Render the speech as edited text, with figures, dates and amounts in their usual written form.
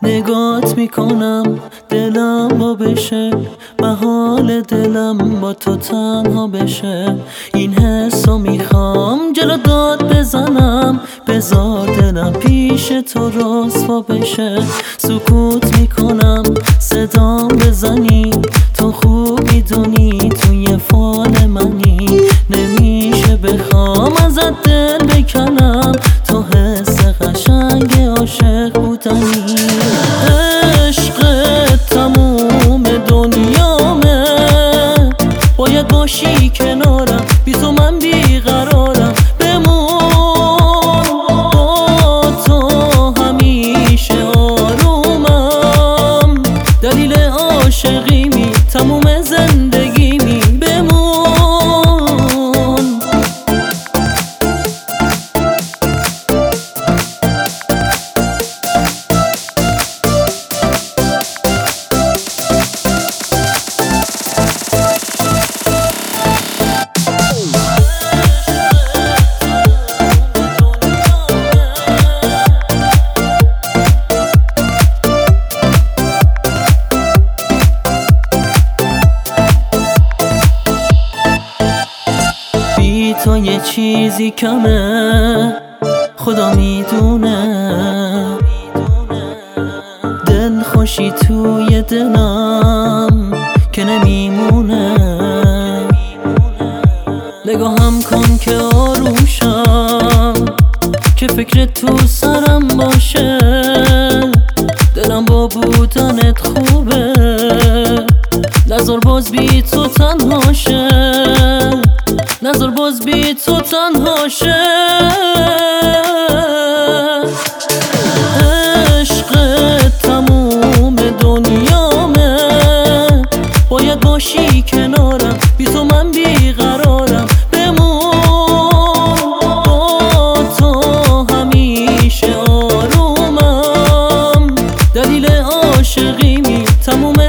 نگات میکنم دلم با بشه، محال دلم با تو تنها بشه. این حسو میخوام جلو داد بزنم، بذار دلم پیش تو رسوا بشه. سکوت میکنم صدام بزنی، تو خوب میدونی توی فال منی. نمیشه بخوام ازت دل بکنم، تو حس قشنگ عاشق بودنی. عشقت تموم دنیامه، باید باشی کنارم، بی تو من بیقرارم. بمون با تو همیشه آرومم، دلیل عاشقیمی تموم زندگیمی. بمون تو یه چیزی کمه، خدا میدونه. دل خوشی توی دلم که نمیمونه. نگاهم کن که آروم شم، که فکر تو سرم باشه. دلم با بودنت خوبه، نذار باز بی تو تنها شه، نذار باز بی تو تنها شه. عشقت تموم دنیامه، باید باشی کنارم، بی تو من بیقرارم. بمون با تو همیشه آرومم، دلیل عاشقیمی تموم